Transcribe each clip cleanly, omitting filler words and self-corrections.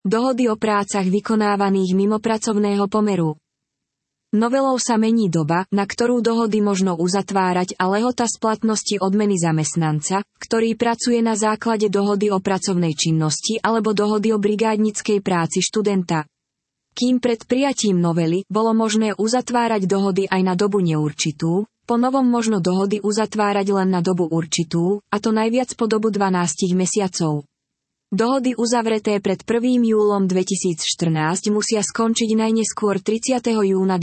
Dohody o prácach vykonávaných mimo pracovného pomeru. Novelou sa mení doba, na ktorú dohody možno uzatvárať a lehota splatnosti odmeny zamestnanca, ktorý pracuje na základe dohody o pracovnej činnosti alebo dohody o brigádnickej práci študenta. Kým pred prijatím novely bolo možné uzatvárať dohody aj na dobu neurčitú, po novom možno dohody uzatvárať len na dobu určitú, a to najviac po dobu 12 mesiacov. Dohody uzavreté pred 1. júlom 2014 musia skončiť najneskôr 30. júna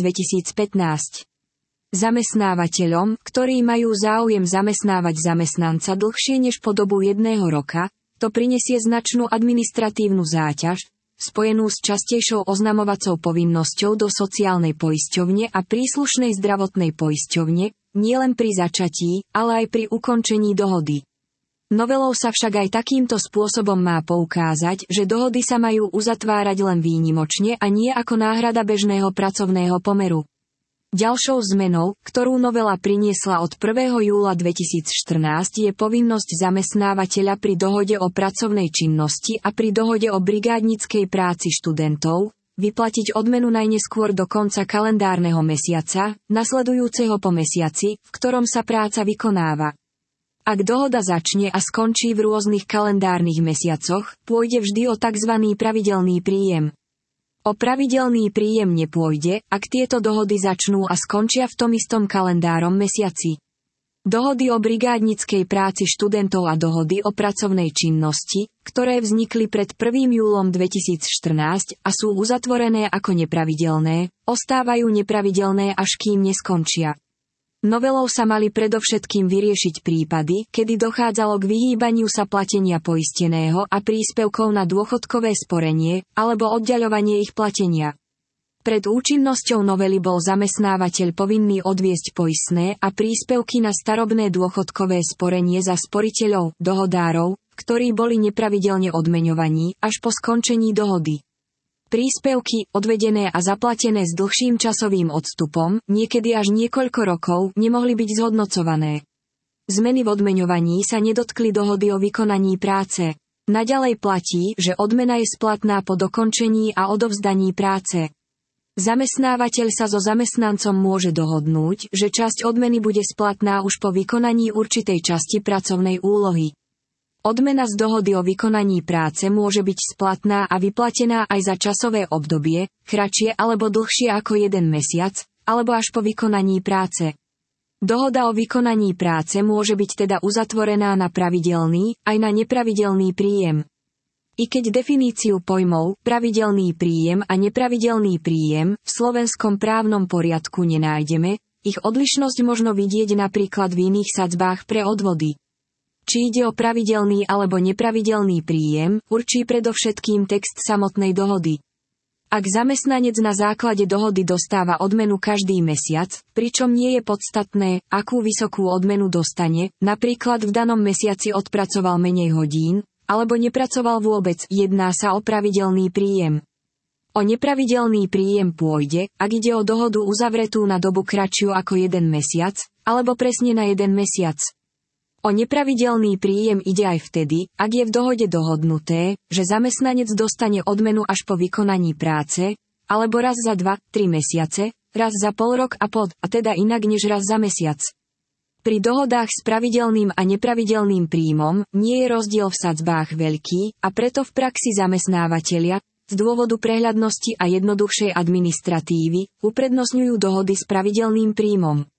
2015. Zamestnávateľom, ktorí majú záujem zamestnávať zamestnanca dlhšie než po dobu 1 roka, to prinesie značnú administratívnu záťaž, spojenú s častejšou oznamovacou povinnosťou do sociálnej poisťovne a príslušnej zdravotnej poisťovne, nielen pri začatí, ale aj pri ukončení dohody. Novelou sa však aj takýmto spôsobom má poukázať, že dohody sa majú uzatvárať len výnimočne a nie ako náhrada bežného pracovného pomeru. Ďalšou zmenou, ktorú novela priniesla od 1. júla 2014 je povinnosť zamestnávateľa pri dohode o pracovnej činnosti a pri dohode o brigádnickej práci študentov vyplatiť odmenu najneskôr do konca kalendárneho mesiaca, nasledujúceho po mesiaci, v ktorom sa práca vykonáva. Ak dohoda začne a skončí v rôznych kalendárnych mesiacoch, pôjde vždy o tzv. Pravidelný príjem. O pravidelný príjem nepôjde, ak tieto dohody začnú a skončia v tom istom kalendárom mesiaci. Dohody o brigádnickej práci študentov a dohody o pracovnej činnosti, ktoré vznikli pred 1. júlom 2014 a sú uzatvorené ako nepravidelné, ostávajú nepravidelné až kým neskončia. Novelou sa mali predovšetkým vyriešiť prípady, kedy dochádzalo k vyhýbaniu sa platenia poisteného a príspevkov na dôchodkové sporenie, alebo oddaľovanie ich platenia. Pred účinnosťou novely bol zamestnávateľ povinný odviesť poistné a príspevky na starobné dôchodkové sporenie za sporiteľov, dohodárov, ktorí boli nepravidelne odmeňovaní, až po skončení dohody. Príspevky, odvedené a zaplatené s dlhším časovým odstupom, niekedy až niekoľko rokov, nemohli byť zhodnocované. Zmeny v odmeňovaní sa nedotkli dohody o vykonaní práce. Naďalej platí, že odmena je splatná po dokončení a odovzdaní práce. Zamestnávateľ sa so zamestnancom môže dohodnúť, že časť odmeny bude splatná už po vykonaní určitej časti pracovnej úlohy. Odmena z dohody o vykonaní práce môže byť splatná a vyplatená aj za časové obdobie, kratšie alebo dlhšie ako 1 mesiac, alebo až po vykonaní práce. Dohoda o vykonaní práce môže byť teda uzatvorená na pravidelný, aj na nepravidelný príjem. I keď definíciu pojmov pravidelný príjem a nepravidelný príjem v slovenskom právnom poriadku nenájdeme, ich odlišnosť možno vidieť napríklad v iných sadzbách pre odvody. Či ide o pravidelný alebo nepravidelný príjem, určí predovšetkým text samotnej dohody. Ak zamestnanec na základe dohody dostáva odmenu každý mesiac, pričom nie je podstatné, akú vysokú odmenu dostane, napríklad v danom mesiaci odpracoval menej hodín, alebo nepracoval vôbec, jedná sa o pravidelný príjem. O nepravidelný príjem pôjde, ak ide o dohodu uzavretú na dobu kratšiu ako 1 mesiac, alebo presne na 1 mesiac. O nepravidelný príjem ide aj vtedy, ak je v dohode dohodnuté, že zamestnanec dostane odmenu až po vykonaní práce, alebo raz za 2-3 mesiace, raz za pol rok a teda inak než raz za mesiac. Pri dohodách s pravidelným a nepravidelným príjmom nie je rozdiel v sadzbách veľký a preto v praxi zamestnávateľia, z dôvodu prehľadnosti a jednoduchšej administratívy, uprednostňujú dohody s pravidelným príjmom.